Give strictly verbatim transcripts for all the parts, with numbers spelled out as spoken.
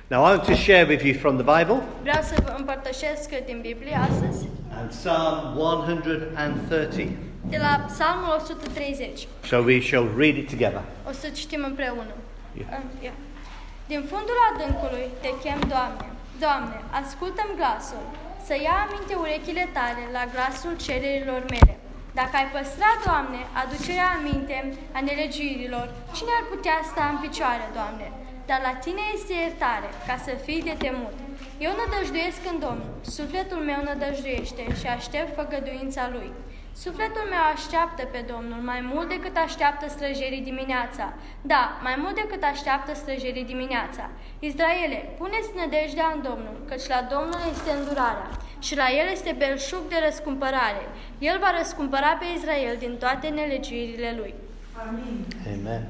Now I want to share with you from the Bible. Vreau să vă împărtășesc din Biblie astăzi. And Psalm one thirty. De la Psalmul o sută treizeci. So we shall read it together. O să citim împreună. Yeah. Uh, yeah. Din fundul adâncului te chem, Doamne. Doamne, ascultă-mi glasul, să ia aminte urechile tale la glasul cererilor mele. Dacă ai păstrat, Doamne, aducerea aminte a nelegiuirilor, cine ar putea sta în picioare, Doamne? Dar la Tine este iertare, ca să fii de temut. Eu nădăjduiesc în Domnul, sufletul meu nădăjduiește și aștept făgăduința Lui. Sufletul meu așteaptă pe Domnul mai mult decât așteaptă străjerii dimineața. Da, mai mult decât așteaptă străjerii dimineața. Izraele, puneți nădejdea în Domnul, căci la Domnul este îndurarea și la El este belșug de răscumpărare. El va răscumpăra pe Israel din toate nelegiuirile lui. Amen. Amen.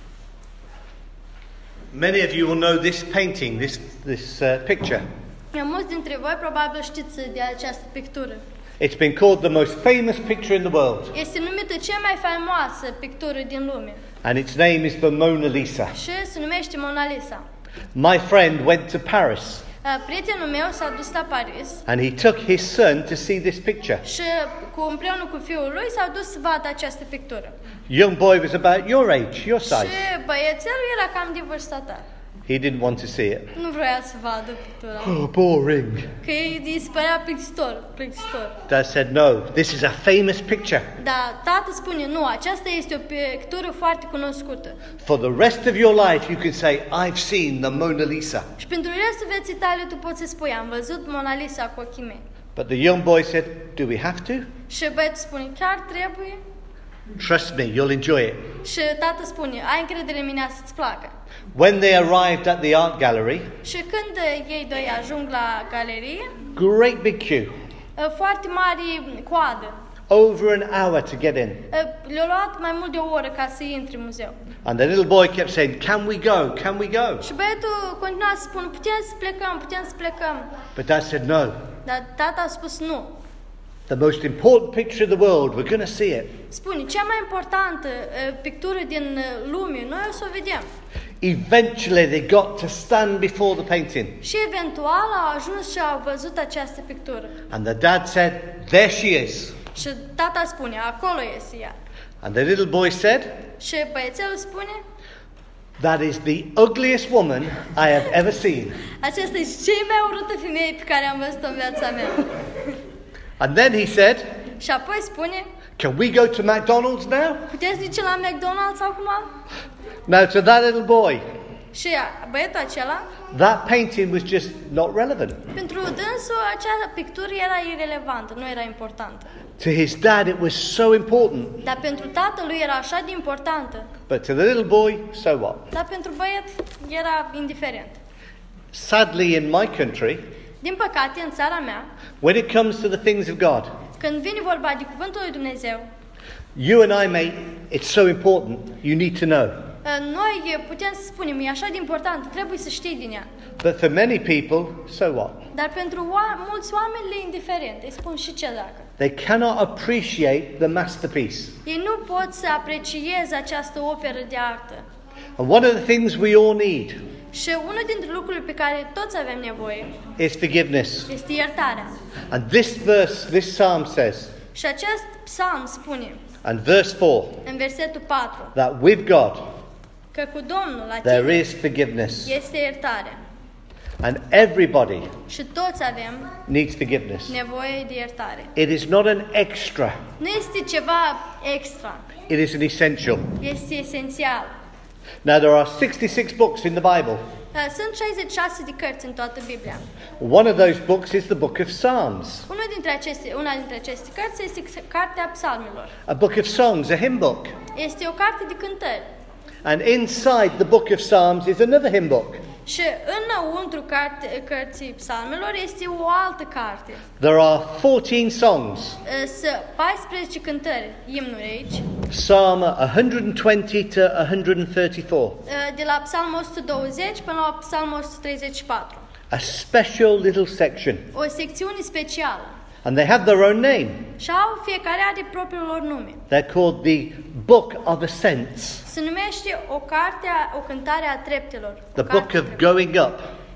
Many of you will know this painting, this this uh, picture. Mulți dintre voi probabil știți de această pictură. It's been called the most famous picture in the world. Este numită cea mai faimoasă pictură din lume. And its name is the Mona Lisa. Și se numește Mona Lisa. My friend went to Paris. Prietenul meu s-a dus la Paris. And he took his son to see this picture. Și cu împreună cu fiul lui s-au dus să vadă această pictură. Young boy was about your age, your size. Și băiețelul era cam de vârsta ta. He didn't want to see it. Nu vrea să vadă pictura. Oh, boring. Că îi spărea plictisitor, plictisitor. Dad said, no, this is a famous picture. Dar tată spune, nu, aceasta este o pictură foarte cunoscută. For the rest of your life you can say, I've seen the Mona Lisa. Și pentru restul vieții tale tu poți să spui, am văzut Mona Lisa cu ochii mei. But the young boy said, do we have to? Și băietul spune, chiar trebuie? Trust me, you'll enjoy it. Și tată spune, ai încredere în mine să-ți placă. When they arrived at the art gallery, și când ei doi ajung la galerie, great big queue. Foarte mari coadă. Over an hour to get in. Le-a luat mai mult de o oră ca să intre în muzeu. And the little boy kept saying, can we go? Can we go? Și băiatul continua să spună, putem să plecăm, putem să plecăm. But Dad said no. Dar tata a spus nu. The most important picture of the world, we're going to see it. Spune, cea mai importantă uh, pictură din uh, lume, noi o să o vedem. Eventually they got to stand before the painting. Și eventual au ajuns și au văzut această pictură. And the dad said, there she is. Și tata spune, acolo este ea. And the little boy said, și băiețelul spune, that is the ugliest woman I have ever seen. Aceasta este cea mai urâtă femeie pe care am văzut-o în viața mea. And then he said, și apoi spune, can we go to McDonald's now? Puteți duce la McDonald's acum? Now to that little boy, și băietul acela, that painting was just not relevant. Pentru dânsul acea pictură era irelevantă, nu era importantă. To his dad it was so important. Dar pentru tatălui era așa de importantă. But to the little boy, so what? Dar pentru băiet era indiferent. Sadly in my country, din păcate în țara mea, when it comes to the things of God, când vine vorba de cuvântul lui Dumnezeu, you and I may, it's so important, you need to know. Noi putem să spunem, e așa de important, trebuie să știi din ea. But for many people, so what? Dar pentru oa- mulți oameni le e indiferent, îi spun și ce dacă. They cannot appreciate the masterpiece. Ei nu pot să aprecieze această operă de artă. And one of the things we all need și unul dintre lucrurile pe care toți avem nevoie is forgiveness. Este iertarea. And this verse, this psalm says, și acest psalm spune, and verse four, în versetul patru, that with God că cu Domnul la there tine is forgiveness. este iertare. And everybody și toți avem needs forgiveness. nevoie de iertare. It is not an extra. Nu este ceva extra. It is an essential. Este esențial. Now there are sixty-six books in the Bible. Sunt șaizeci și șase de cărți în toată Biblia. One of those books is the book of Psalms. Unul dintre aceste, una dintre aceste cărți este cartea Psalmilor. A book of songs, a hymn book. Este o carte de cântări. And inside the book of Psalms is another hymn book. Și înăuntru carte, cărții Psalmilor este o altă carte. There are fourteen songs. Sunt paisprezece cântări, imnuri aici. Psalm one twenty to one thirty-four. De la Psalmul o sută douăzeci până la Psalmul o sută treizeci și patru. A special little section. O secțiune specială. And they have their own name. Și au fiecare are propriul lor nume. They're called the Book of Ascents. Se numește o carte, o cântare a treptelor. The Book of Going Up.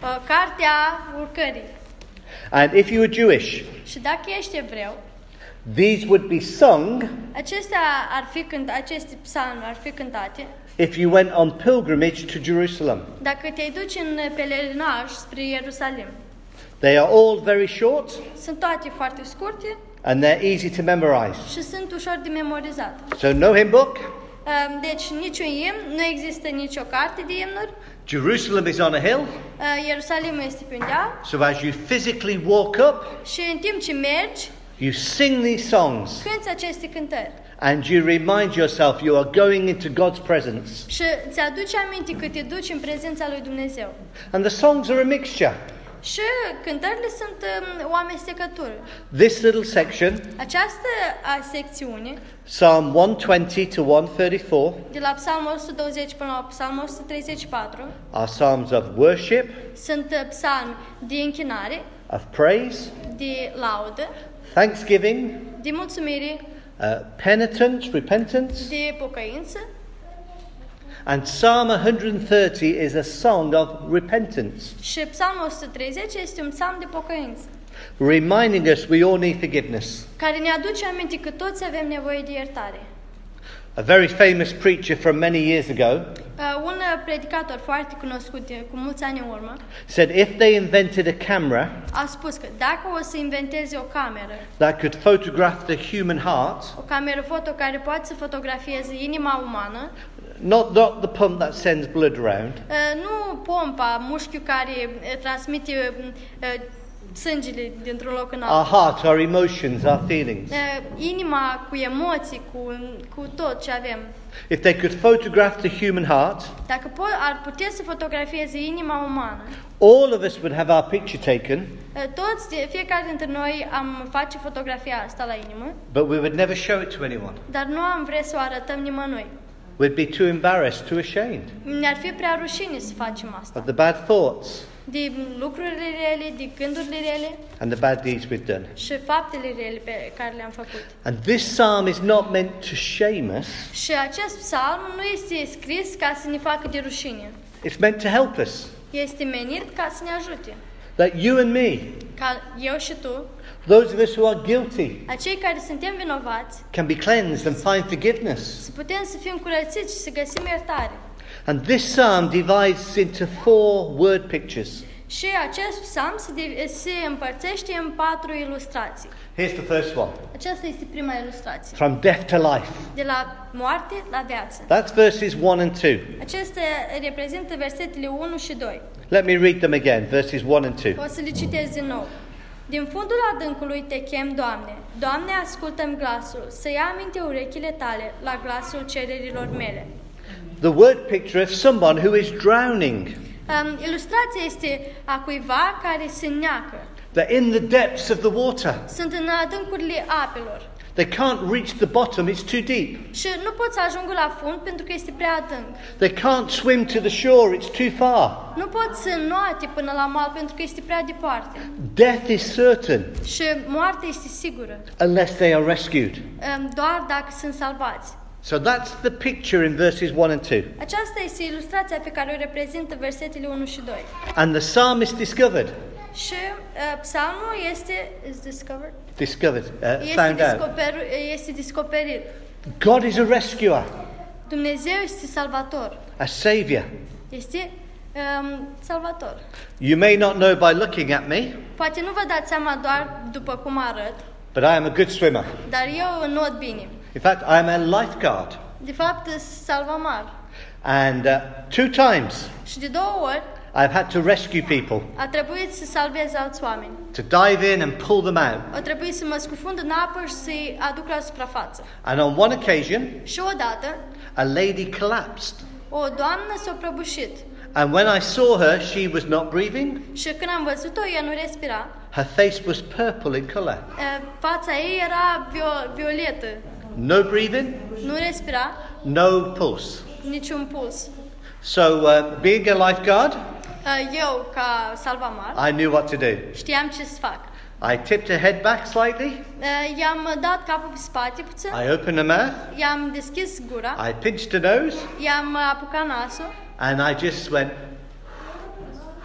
uh, cartea urcării. And if you were Jewish, Și dacă ești evreu, these would be sung acestea ar fi cânt, aceste psalmi ar fi cântate if you went on pilgrimage to Jerusalem. dacă te duci în pelerinaj spre Ierusalim. They are all very short Sunt toate foarte scurte and they're easy to memorize. și sunt ușor de memorizat. So no hymn book. Uh, Deci niciun imn, nu există nicio carte de imnuri. Jerusalem is on a hill. Uh, Ierusalimul este pe un deal So as you physically walk up, și în timp ce mergi, you sing these songs cânți aceste cântări. and you remind yourself you are going into God's presence. Și îți aduci aminte că te duci în prezența lui Dumnezeu. And the songs are a mixture. Și cântările sunt um, o amestecătură. This little section, Această a, secțiune, Psalm one twenty to one thirty-four, de la Psalmul o sută douăzeci până la Psalmul o sută treizeci și patru, are psalms of worship, sunt uh, psalmi de închinare, of praise, de laudă, thanksgiving, de mulțumire, uh, penitence, repentance. de pocăință. And Psalm one thirty is a song of repentance, Și Psalmul o sută treizeci este un psalm de pocăință, reminding us we all need forgiveness. care ne aduce aminte că toți avem nevoie de iertare. A very famous preacher from many years ago Uh, un uh, predicator foarte cunoscut de- cu mulți ani în urmă said if they invented a camera a spus că dacă o să inventeze o cameră, that could photograph the human heart, o cameră foto care poate să fotografieze inima umană, not, not the pump that sends blood around, uh, nu pompa, mușchiul care uh, transmite uh, sângele dintr-un loc în our altul. heart, our emotions, our feelings. Uh, inima cu emoții, cu, cu tot ce avem. If they could photograph the human heart, Dacă po- ar putea să fotografieze inima umană, all of us would have our picture taken, uh, toți, de- fiecare dintre noi am face fotografia asta la inimă, but we would never show it to anyone. dar nu am vrea să o arătăm nimănui. We'd be too embarrassed, too ashamed Ne-ar fi prea rușine să facem asta. of the bad thoughts De lucrurile rele, de gândurile rele and the bad deeds we've done. și faptele rele pe care le-am făcut. And this psalm is not meant to shame us, Și acest psalm nu este scris ca să ne facă de rușine. it's meant to help us. Este menit ca să ne ajute. That you and me, Ca eu și tu, those of us who are guilty, acei care suntem vinovați, can be cleansed and find forgiveness. să putem să fim curățiți și să găsim iertare. And this psalm divides into four word pictures. Și acest psalm se, de- se împărțește în patru ilustrații. Here's the first one. Aceasta este prima ilustrație. From death to life. De la moarte la viață. That's verses one and two. Acestea reprezintă versetele unu și doi. Let me read them again, verses one and two. O să le citesc din nou. Din fundul adâncului te chem, Doamne. Doamne, ascultă-mi glasul, să ia aminte urechile tale la glasul cererilor mele. The word picture of someone who is drowning. Um, ilustrația este a cuiva care se neacă. They're in the depths of the water. Sunt în adâncurile apelor They can't reach the bottom, it's too deep. și nu pot să ajungă la fund pentru că este prea adânc. They can't swim to the shore, it's too far. Nu pot să înoate până la mal pentru că este prea departe. Death is certain Și moartea este sigură, unless they are rescued. um, doar dacă sunt salvați. So that's the picture in verses one and two. Aceasta este ilustrația pe care o reprezintă versetele unu și doi. And the psalmist discovered, Și uh, psalmul este is discovered. discovered, uh, Este, found out. descoper, este descoperit. God is a rescuer, Dumnezeu este salvator. a savior. Este um, salvator. You may not know by looking at me, Poate nu vă dați seama doar după cum arăt, but I am a good swimmer. dar eu înot bine. In fact, I am a lifeguard. De fapt, sunt salvamar. And uh, two times Și de două ori I've had to rescue people, a trebuit să salvez alți oameni. to dive in and pull them out. A trebuit să mă scufund în apă și să-i aduc la suprafață. And on one occasion, Și odată, a lady collapsed. o doamnă s-a prăbușit. And when I saw her, she was not breathing. Și când am văzut-o, ea nu respira. Her face was purple in colour. Uh, Fața ei era vio- violetă. No breathing, Nu respira, no pulse. niciun puls. So, uh, being a lifeguard, Uh, Eu, ca salvamar, I knew what to do. știam ce să fac. I tipped her head back slightly. Uh, I-am dat capul pe spate puțin, I opened her mouth. i-am deschis gura, I pinched her nose. i-am apucat nasul And I just went,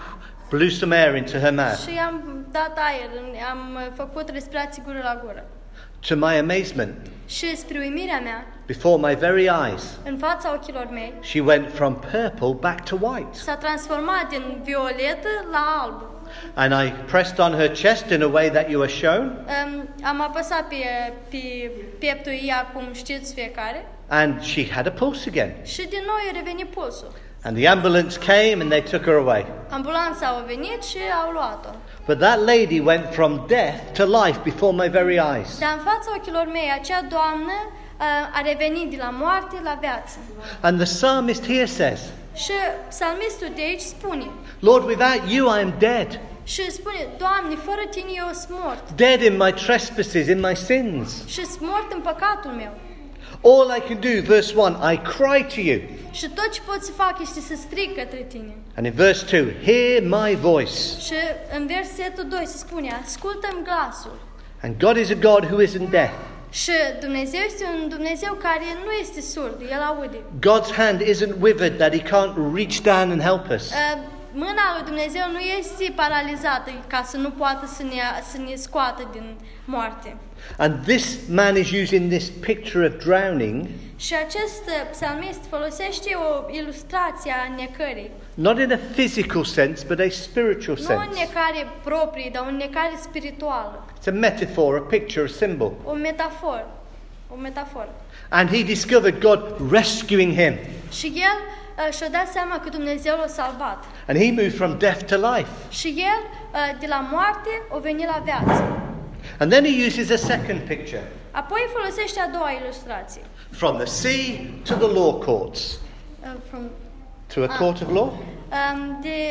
blew some air into her mouth. și i-am dat aer, am făcut respirații gură la gură. To my amazement, Și spre uimirea mea, before my very eyes, în fața ochilor mei, she went from purple back to white. s-a transformat din violetă la alb. And I pressed on her chest in a way that you are shown. Um, am apăsat pe, pe pieptul ei, cum știți fiecare, And she had a pulse again. și din nou i-a revenit pulsul. And the ambulance came and they took her away. Ambulanța a venit și au luat-o. But that lady went from death to life before my very eyes. Dar în fața ochilor mei, acea doamnă uh, a revenit de la moarte la viață. And the psalmist here says, Și psalmistul de aici spune, Lord, without you I am dead. și spune, Doamne, fără Tine eu sunt mort. Dead in my trespasses, in my sins. Și sunt mort în păcatul meu. All I can do, verse one, I cry to you. Și tot ce pot să fac este să strig către Tine. And in verse two, hear my voice. Și în versetul doi se spune, ascultă-mi glasul. And God is a God who isn't deaf. Și Dumnezeu este un Dumnezeu care nu este surd, El aude. God's hand isn't withered that he can't reach down and help us. Uh, Mâna lui Dumnezeu nu este paralizată ca să nu poată să ne, să ne scoată din moarte. And this man is using this picture of drowning, Și acest uh, psalmist folosește o ilustrație a necării. not in a physical sense, but a spiritual Nu o sense. necare proprie, dar o necare spirituală. It's a metaphor, a picture, a symbol. O metaforă. O metaforă. And he discovered God rescuing him. Și el uh, și-a dat seama că Dumnezeu l-a salvat. And he moved from death to life. Și el, uh, de la moarte, a venit la viață. And then he uses a second picture. Apoi folosește a doua ilustrație. From the sea to the law courts. Uh, from, To a Ah. court of law? um, de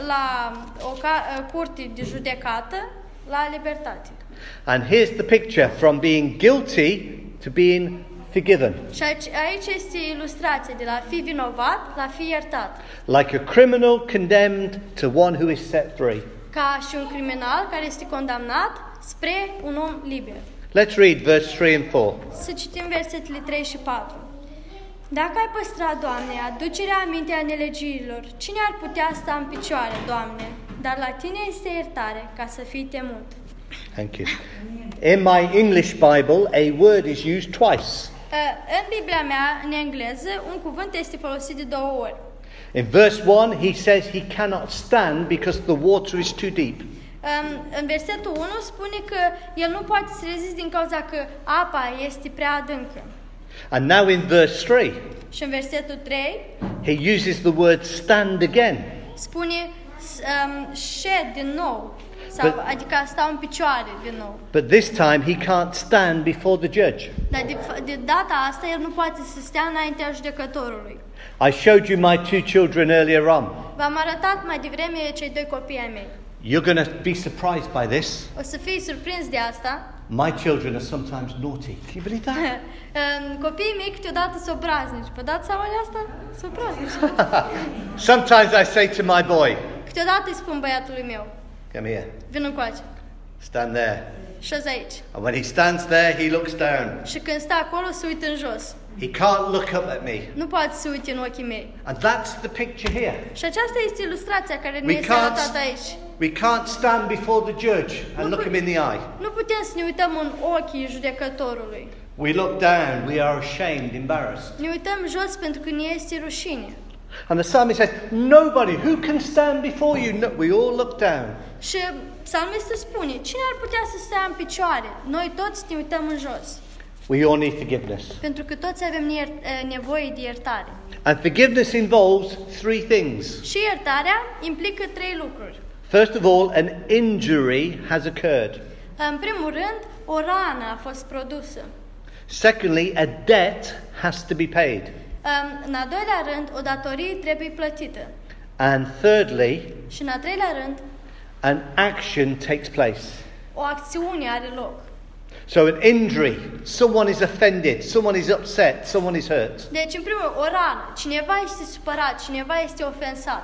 la o ca, uh, curte de judecată la libertate. And here's the picture from being guilty to being forgiven. Și aici, aici este ilustrația de la a fi vinovat la a fi iertat. Like a criminal condemned to one who is set free. Ca și un criminal care este condamnat spre un om liber. Let's read verse three and four. Să citim versetele trei și patru. Dacă ai păstrat, Doamne, aducerea aminte a nelegiurilor, cine ar putea sta în picioare, Doamne? Dar la Tine este iertare, ca să fii temut. Thank you. In my English Bible, a word is used twice. În Biblia mea, în engleză, un cuvânt este folosit de două ori. In verse one, he says he cannot stand because the water is too deep. În versetul unu spune că el nu poate să reziste din cauza că apa este prea adâncă. And now in verse three, Și în versetul trei he uses the word stand again. spune um, șed din nou, sau, But- adică a sta în picioare din nou. But this time he can't stand before the judge. Dar de, de data asta el nu poate să stea înaintea judecătorului. I showed you my two children earlier on. V-am arătat mai devreme cei doi copii ai mei. You're going to be surprised by this. O să fii surprins de asta. My children are sometimes naughty. Can you believe that? Um, Copiii mei câteodată sunt obraznici. Vă dați seama de asta? Sunt obraznici. Sometimes I say to my boy, Câteodată îi spun băiatului meu, come here, vin încoace, stand there. șezi aici. And when he stands there, he looks down. Și când stă acolo, se uită în jos. He can't look up at me. Nu poate să uite în ochii mei. And that's the picture here. Și aceasta este ilustrația care ne We este can't, arătată aici. we can't stand before the judge and Nu look pu- him in the eye. Nu putem să ne uităm în ochii judecătorului. We look down, we are ashamed, embarrassed. Ne uităm jos pentru că ne este rușine. And the psalmist says, nobody, who can stand before you? No, we all look down. Și psalmistul spune, cine ar putea să stea în picioare? Noi toți ne uităm în jos. We all need forgiveness. Pentru că toți avem ier- nevoie de iertare. And forgiveness involves three things. Și iertarea implică trei lucruri. First of all, an injury has occurred. În primul rând, o rană a fost produsă. Secondly, a debt has to be paid. În al doilea rând, o datorie trebuie plătită. And thirdly, Și în al treilea rând, an action takes place. o acțiune are loc. So an injury, someone is offended, someone is upset, someone is hurt. Deci, în primul rând, o rană. Cineva este supărat, cineva este ofensat.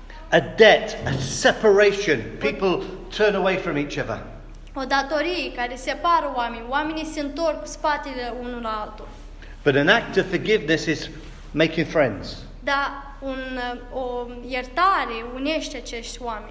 A debt, a separation, people turn away from each other. O datorie care separă oameni. Oamenii se întorc cu spatele unul la altul. But an act of forgiveness is making friends. Dar un, o iertare unește acești oameni.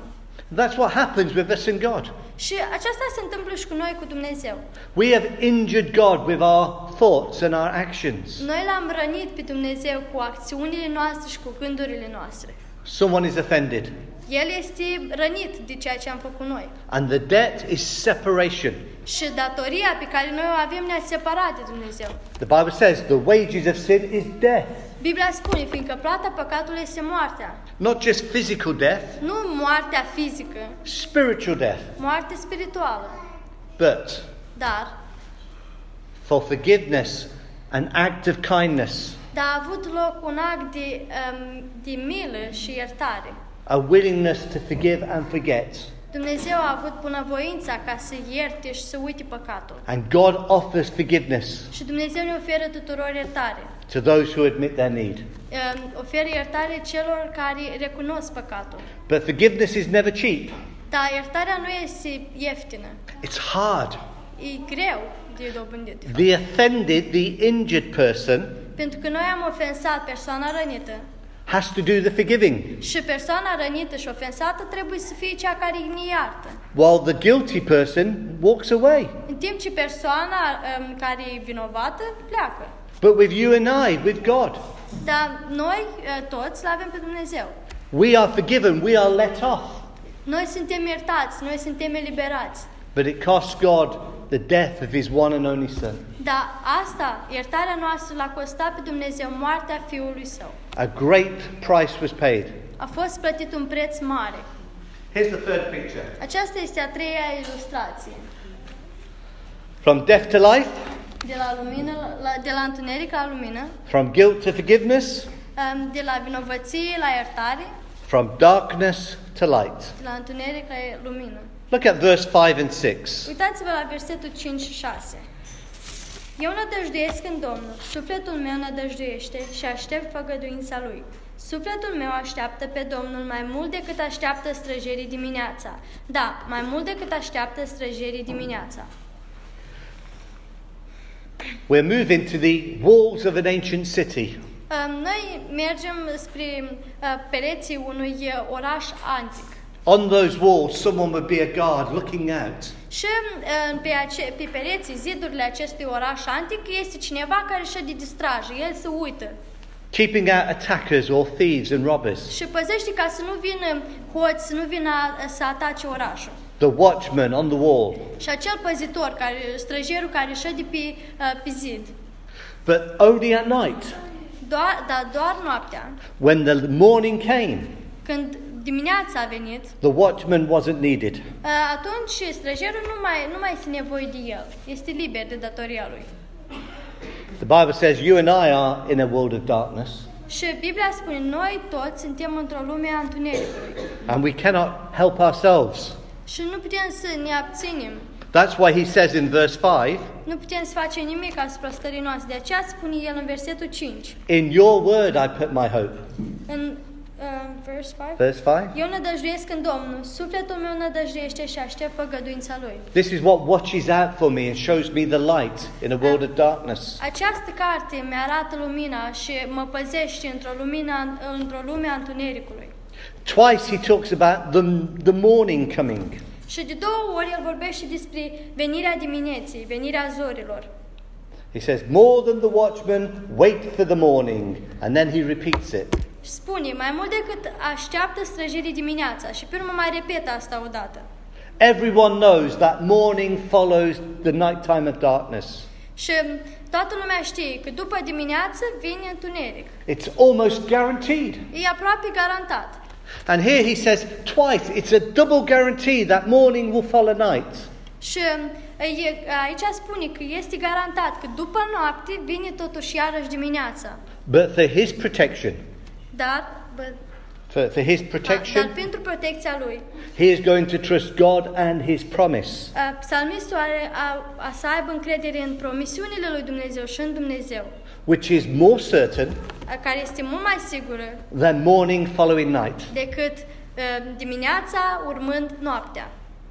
That's what happens with us and God. Și aceasta se întâmplă și cu noi, cu Dumnezeu. We have injured God with our thoughts and our actions. Noi l-am rănit pe Dumnezeu cu acțiunile noastre și cu gândurile noastre. Someone is offended. El este rănit de ceea ce am făcut noi. And the debt is separation. Și datoria pe care noi o avem ne-a separat de Dumnezeu. The Bible says the wages of sin is death. Biblia spune, fiindcă plata păcatului este moartea. Not just physical death, Nu moartea fizică, spiritual death. moarte spirituală. But Dar, for forgiveness, an act of kindness, dar a avut loc un act de, um, de milă și iertare. a willingness to forgive and forget. Dumnezeu a avut bunăvoința ca să ierte și să uite păcatul. And God offers forgiveness Și Dumnezeu ne oferă tuturor iertare. to those who admit their need. Um, oferă iertare celor care recunosc păcatul. But forgiveness is never cheap. Dar iertarea nu este ieftină. It's hard. E greu de dobândit. The offended, the injured person, Pentru că noi am ofensat persoana rănită. has to do the forgiving, Și persoana rănită și ofensată trebuie să fie cea care ne iartă. while the guilty person walks away. În timp ce persoana um, care e vinovată pleacă. But with you and I, with God, Dar noi uh, toți l avem pe Dumnezeu. we are forgiven, we are let off. Noi suntem iertați, noi suntem eliberați. But it cost God the death of his one and only son. Dar asta, iertarea noastră, l-a costat pe Dumnezeu moartea Fiului Său. A great price was paid. A fost plătit un preț mare. Here's the third picture. Aceasta este a treia ilustrație. From death to life, De la, lumină, la, de la întuneric la lumină, from guilt to forgiveness, um, de la vinovăție la iertare, from darkness to light. de la întuneric la lumină. Look at verse five and six. Uitați-vă la versetul cinci și șase. Eu nădăjduiesc în Domnul, sufletul meu nădăjduiește și aștept făgăduința Lui. Sufletul meu așteaptă pe Domnul mai mult decât așteaptă străjerii dimineața. Da, mai mult decât așteaptă străjerii dimineața. We're moving to the walls of an ancient city. Um, Noi mergem spre uh, pereții unui uh, oraș antic. On those walls, someone would be a guard looking out. Și uh, pe, ace- pe pereții, zidurile acestui oraș antic, este cineva care șede de strajă. El se uită Keeping out attackers or thieves and robbers. și păzește ca să nu vină hoți, să nu vină a- să atace orașul. The watchman on the wall. Și acel păzitor, care, străjerul care șede pe, uh, pe zid. But only at night. Doar, dar doar noaptea, When the morning came, când dimineața a venit, the watchman wasn't needed. uh, atunci străjerul nu mai, nu mai este nevoie de el. Este liber de datoria lui. The Bible says you and I are in a world of darkness, Și Biblia spune, noi toți suntem într-o lume a întunericului. and we cannot help ourselves. Și nu putem să ne abținem. That's why he says in verse five, Nu putem să facem nimic asupra stării noastre. De aceea spune el în versetul cinci. in your word I put my hope. În uh, verse cinci. Verse five. Eu nădăjduiesc în Domnul, sufletul meu nădăjduiește și aștept făgăduința Lui. This is what watches out for me and shows me the light in a world of darkness. Această carte mi-arată lumina și mă păzește într-o, lumină, într-o lume a întunericului. Twice he talks about the, the morning coming. Și de două ori el vorbește despre venirea dimineții, venirea zorilor. He says, more than the watchman, wait for the morning. And then he repeats it. Și spune, mai mult decât așteaptă străjerii dimineața. Și pe urmă mai repetă asta odată. Everyone knows that morning follows the nighttime of darkness. Și toată lumea știe că după dimineață vine întuneric. It's almost guaranteed. E aproape garantat. And here he says twice, it's a double guarantee that morning will follow night. Și e, aici spune că este garantat că după noapte vine totuși iarăși dimineața. But for his protection, Dar, but, for, for his dar protection, pentru protecția lui, he is going to trust God and his promise. uh, psalmistul are a, a să aibă încredere în promisiunile lui Dumnezeu și în Dumnezeu, Which is more certain a, care este mult mai sigură than morning following night. decât uh, dimineața urmând noaptea.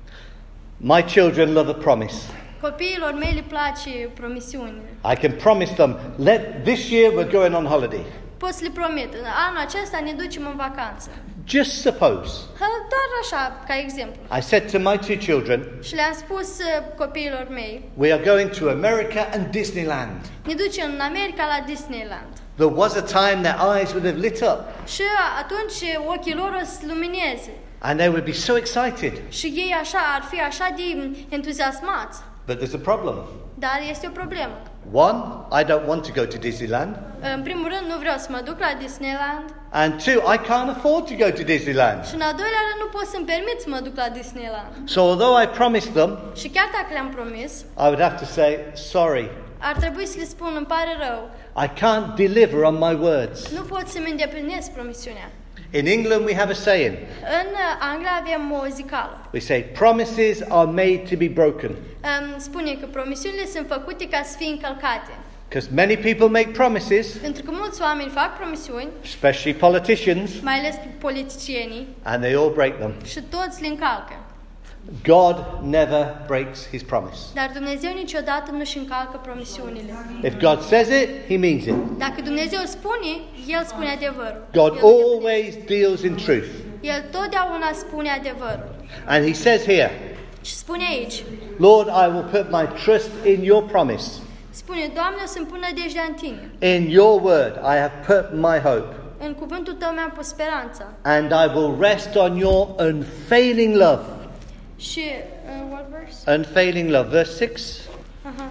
My children love a promise. Copiilor mei le place promisiunile. I can promise them, let this year we're going on holiday. Pot să le promit, anul acesta ne ducem în vacanță. Just suppose. Doar așa, ca exemplu. I said to my two children, Și le-am spus uh, copiilor mei, we are going to America and Disneyland. ne ducem în America la Disneyland. There was a time their eyes would have lit up Și atunci ochii lor o să lumineze. and they would be so excited. Și ei așa ar fi așa de entuziasmați. But there's a problem. Dar este o problemă. One, I don't want to go to Disneyland. În primul rând, nu vreau să mă duc la Disneyland. And two, I can't afford to go to Disneyland. Și în al doilea rând, nu pot să-mi permit să mă duc la Disneyland. So although I promised them, Și chiar dacă le-am promis, I would have to say, sorry, ar trebui să le spun, îmi pare rău. I can't deliver on my words. Nu pot să-mi îndeplinesc promisiunea. In England we have a saying. În Anglia avem o zicală. We say promises are made to be broken. Um, spune că promisiunile sunt făcute ca să fie încălcate. Because many people make promises, Pentru că mulți oameni fac promisiuni, especially politicians, mai ales politicienii, and they all break them. și toți le încalcă. God never breaks his promise. Dar Dumnezeu niciodată nu-și încalcă promisiunile. If God says it, he means it. Dacă Dumnezeu spune, El spune adevărul. God El îndeplinește. always deals in truth. El totdeauna spune adevărul. And he says here, Și spune aici, Lord, I will put my trust in your promise. spune, Doamne, o să-mi pun nădejdea în Tine. In your word I have put my hope. În cuvântul Tău mi-am pus speranța. And I will rest on your unfailing love. Și, uh, what verse? Unfailing love, verse six. Aha.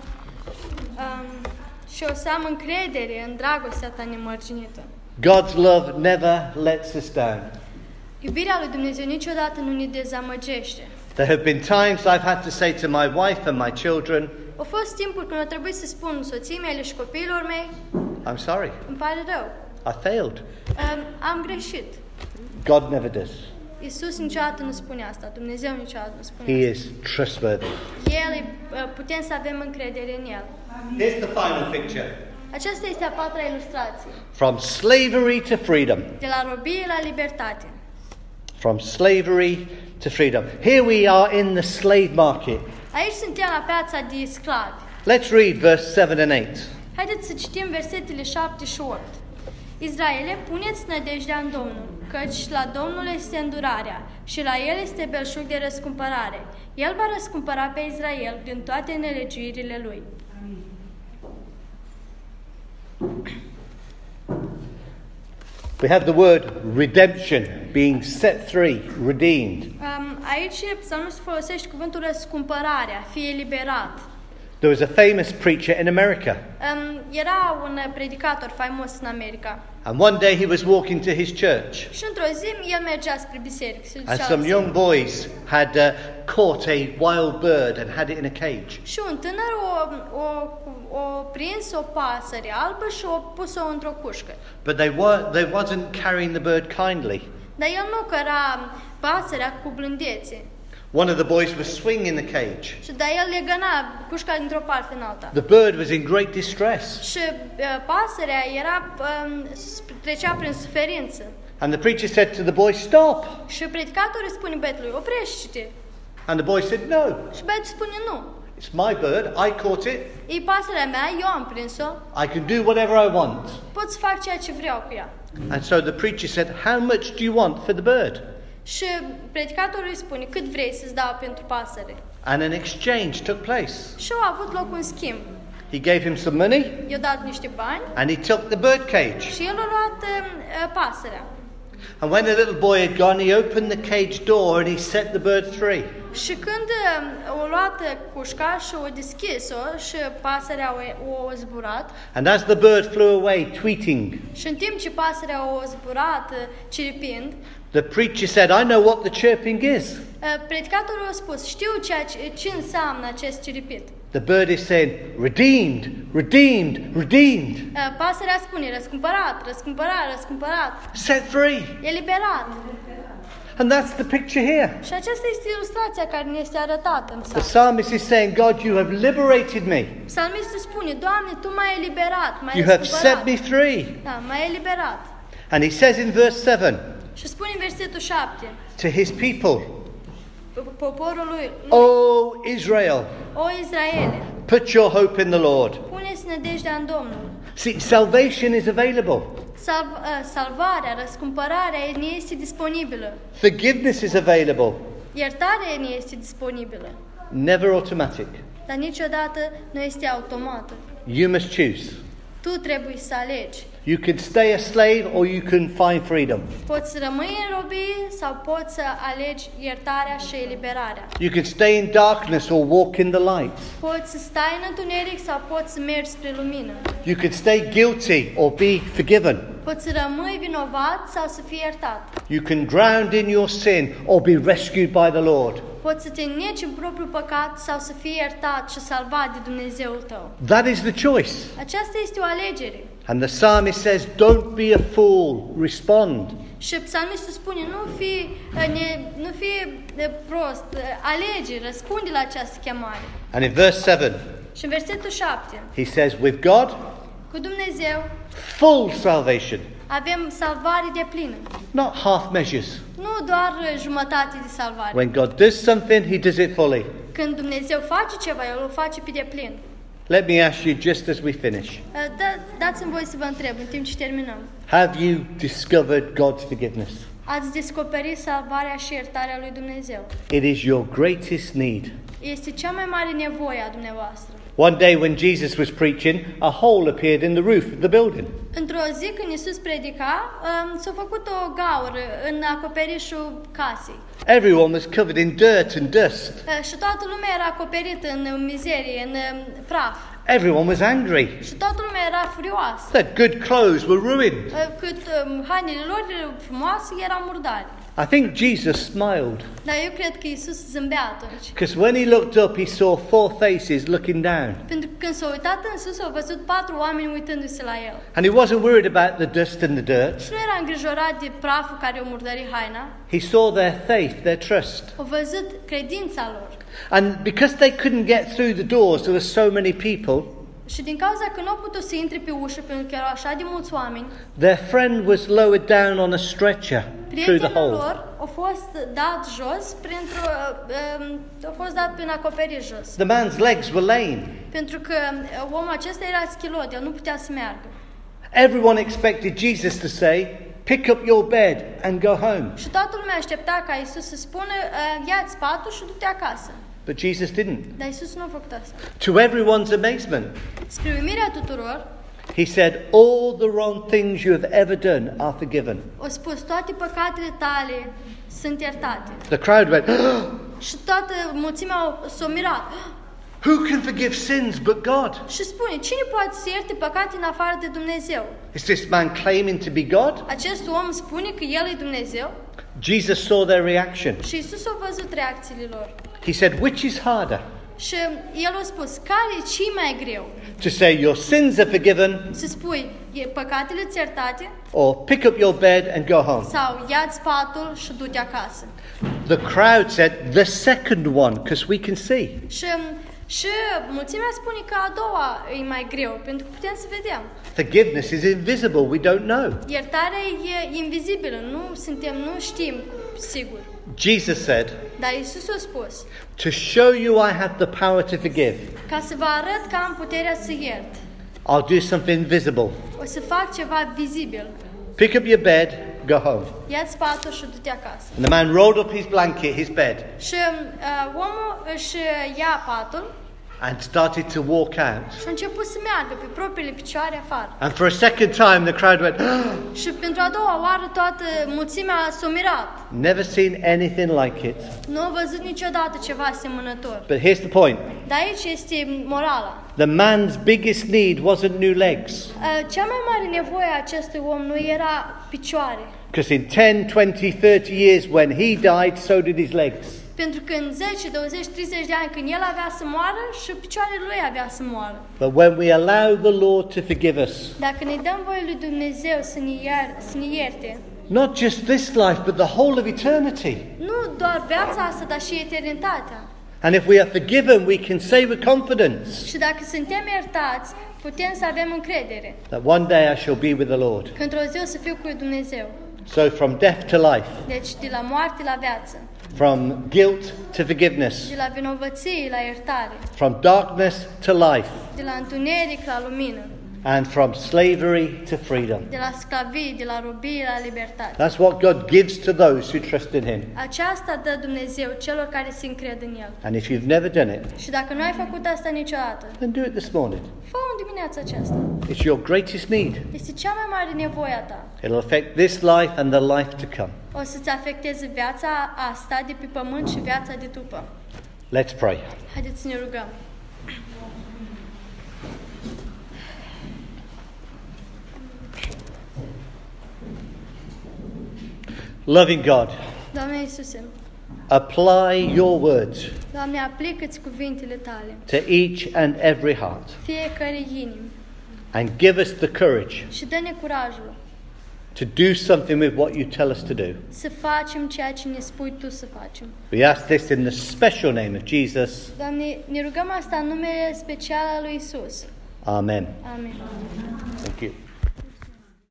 Um, și o să am încredere în dragostea Ta nemărginită. God's love never lets us down. Iubirea lui Dumnezeu niciodată nu ne dezamăgește. There have been times I've had to say to my wife and my children, Au fost timpuri când a trebuit să spun soției mele și copiilor mei, I'm sorry, îmi pare rău, I failed. um, am greșit. God never does. Iisus niciodată nu spune asta, Dumnezeu niciodată nu spune He asta. is trustworthy. El, e- putem să avem încredere în El. Here's the final picture. Aceasta este a patra ilustrație. From slavery to freedom. De la robie la libertate. From slavery to freedom. Here we are in the slave market. Aici suntem la piața de sclavi. Let's read verse seven and eight. Haideți să citim versetele șapte și opt. Izraele, puneți nădejdea în Domnul, căci la Domnul este îndurarea și la El este belșug de răscumpărare. El va răscumpăra pe Israel din toate nelegiuirile lui. We have the word redemption, being set free, redeemed. Um, aici psalmistul folosește cuvântul răscumpărare, a fi eliberat. There was a famous preacher in America, Um, era un predicator faimos în America and one day he was walking to his church, și într-o zi el mergea spre biserică. Se and ducea la some biserică. young boys had uh, caught a wild bird and had it in a cage. Și un tânăr o, o, o prins o pasăre albă și o pus-o într-o cușcă. But they were they wasn't carrying the bird kindly. Dar el nu căra pasărea cu blândețe. One of the boys was swinging the cage. Și dar el legăna cușca dintr-o parte în alta. The bird was in great distress, Și uh, pasărea era, um, s- trecea prin suferință. and the preacher said to the boy, "Stop!" Și predicatorul îi spune băiatului, oprește-te. And the boy said, "No, Și băiatul spune, nu. it's my bird. I caught it. E pasărea mea, eu am prins-o, I can do whatever I want." pot să fac ceea ce vreau cu ea. And so the preacher said, "How much do you want for the bird?" Și predicatorul îi spune, cât vrei să-ți dau pentru pasăre? And an exchange took place. Și au avut loc un schimb. He gave him some money, I-a dat niște bani and he took the bird cage. și el a luat uh, pasărea. And when the little boy had gone, he opened the cage door and he set the bird free. Și când uh, a luat uh, cușca și a deschis-o și pasărea o, o zburat, And as the bird flew away, tweeting, și în timp ce pasărea a zburat uh, ciripind, the preacher said, "I know what the chirping is." uh, predicatorul a spus, știu ceea ce, ce înseamnă acest ciripit. The bird is saying, "Redeemed, redeemed, redeemed, Uh, pasărea spune, răscumpărat, răscumpărat, răscumpărat, set free." eliberat. And that's the picture here. Și aceasta este ilustrația care ne este arătată în The psalm. psalmist is saying, "God, you have liberated me. Psalmistul spune, Doamne, Tu m-ai eliberat, m-ai You have set răscumpărat. me free." Da, m-ai eliberat. And he says in verse seven, Și spune în versetul șapte, to his people, poporul lui, "O Israel, o Israele, put your hope in the Lord." pune-ți nădejdea în Domnul. See, salvation is available. Salv, salvarea, răscumpărarea ne este disponibilă. Forgiveness is available. Iertarea ne este disponibilă. Never automatic. Dar niciodată nu este automată. You must choose. Tu trebuie să alegi. You can stay a slave or you can find freedom. Poți rămâne în robie sau poți să alegi iertarea și eliberarea. You can stay in darkness or walk in the light. Poți să stai în întuneric sau poți să mergi spre lumină. You can stay guilty or be forgiven. Poți să rămâi vinovat sau să fii iertat. You can drown in your sin or be rescued by the Lord. Poți să te neci în propriul păcat sau să fii iertat și salvat de Dumnezeul tău. That is the choice. Aceasta este o alegere. And the psalmist says, don't be a fool, respond. Și psalmistul spune, nu fi, ne, nu fi prost, alege, răspunde la această chemare. And in verse seven, Și în versetul șapte, he says, with God, cu Dumnezeu full salvation, avem salvare de plină. not half measures. Nu doar jumătate de salvare. When God does something, he does it fully. Când Dumnezeu face ceva, El o face pe deplin. Let me ask you just as we finish. Da, dați-mi voi să vă întreb în timp ce terminăm. Have you discovered God's forgiveness? Ați descoperit salvarea și iertarea lui Dumnezeu. It is your greatest need. Este cea mai mare nevoie a dumneavoastră. One day when Jesus was preaching, a hole appeared in the roof of the building. Într-o zi când Iisus predica, um, s-a făcut o gaură în acoperișul casei. Everyone was covered in dirt and dust. Uh, și toată lumea era acoperită în mizerie, în um, praf. Everyone was angry. Și toată lumea era furioasă. Their good clothes were ruined. Uh, cât um, hainele lor frumoase erau murdare. I think Jesus smiled. Dar eu cred că Iisus zâmbea atunci. Because when he looked up, he saw four faces looking down. Pentru că când s-a uitat în sus, a văzut patru oameni uitându-se la el. And he wasn't worried about the dust and the dirt. Și nu era îngrijorat de praful care o murdări haina. He saw their faith, their trust. A văzut credința lor. And because they couldn't get through the doors, there were so many people. Și din cauza că nu au putut să intre pe ușă, pentru că erau așa de mulți oameni, Their friend was lowered down on a stretcher through the prietenul hole. lor a fost dat jos, printr-o, um, a fost dat prin acoperiș jos. The man's legs were lame. Pentru că uh, omul acesta era schilot, el nu putea să meargă. Everyone expected Jesus to say, pick up your bed and go home. Și toată lumea aștepta ca Iisus să spună, uh, ia-ți patul și du-te acasă. But Jesus didn't. Dar Iisus nu a făcut asta. To everyone's amazement, Spre uimirea tuturor, he said, all the wrong things you have ever done are forgiven. a spus, toate păcatele tale sunt iertate. The crowd went, Și toată mulțimea s-a mirat. who can forgive sins but God? Și spune, cine poate să ierte păcate în afară de Dumnezeu? Is this man claiming to be God? Acest om spune că El e Dumnezeu? Jesus saw their reaction. Și Iisus a văzut reacțiile lor. He said, which is harder? Și El a spus, care e cel mai greu? To say your sins are forgiven Să spui, e păcatele-ți iertate? or pick up your bed and go home? Sau ia-ți patul și du-te acasă? The crowd said, the second one, because we can see. Și, și mulțimea spune că a doua e mai greu, pentru că putem să vedem. Forgiveness is invisible, we don't know. Iertarea e invizibilă, nu suntem, nu știm sigur. Jesus said, Dar Iisus a spus, to show you I have the power to forgive, ca să vă arăt că am puterea să iert, I'll do something visible. o să fac ceva vizibil. Pick up your bed, go home. Ia-ți patul și du-te acasă. And the man rolled up his blanket, his bed, Și uh, omul își ia patul and started to walk out. și a început să meargă pe propriile picioare afară. And for a second time, the crowd went, Și pentru a doua oară toată mulțimea s-a mirat. never seen anything like it. Nu a văzut niciodată ceva asemănător. But here's the point. Dar aici este morala. The man's biggest need wasn't new legs. Uh, Cea mai mare nevoie a acestui om nu era picioare. Because in ten, twenty, thirty years when he died, so did his legs. Pentru că în zece, douăzeci, treizeci de ani când el avea să moară și picioarele lui avea să moară. But when we allow the Lord to forgive us, Dacă ne dăm voie lui Dumnezeu să ne, iar, să ne ierte, not just this life, but the whole of eternity. nu doar viața asta, dar și eternitatea. And if we are forgiven, we can say with confidence Și dacă suntem iertați, putem să avem încredere that one day I shall be with the Lord. că într-o zi o să fiu cu Dumnezeu. So from death to life, Deci de la moarte la viață, from guilt to forgiveness, de la vinovăție la iertare, from darkness to life, de la întuneric la lumină, and from slavery to freedom. de la sclavie, de la robie la libertate. That's what God gives to those who trust in Him. Aceasta dă Dumnezeu celor care se încred în El. And if you've never done it, Și dacă nu ai făcut asta niciodată, then do it this morning. fă-o în dimineața aceasta. It's your greatest need. Este cea mai mare nevoie a ta. It'll affect this life and the life to come. O să-ți afecteze viața asta de pe pământ și viața de după. Let's pray. Haideți să ne rugăm. Loving God, Doamne Iisuse, apply your words Doamne, aplică-ți cuvintele Tale to each and every heart fiecare inimi and give us the courage și dă-ne curajul to do something with what you tell us to do. să facem ceea ce ne spui Tu să facem. We ask this in the special name of Jesus. Doamne, ne rugăm asta în numele special al lui Iisus. Amen. Amin. Thank you.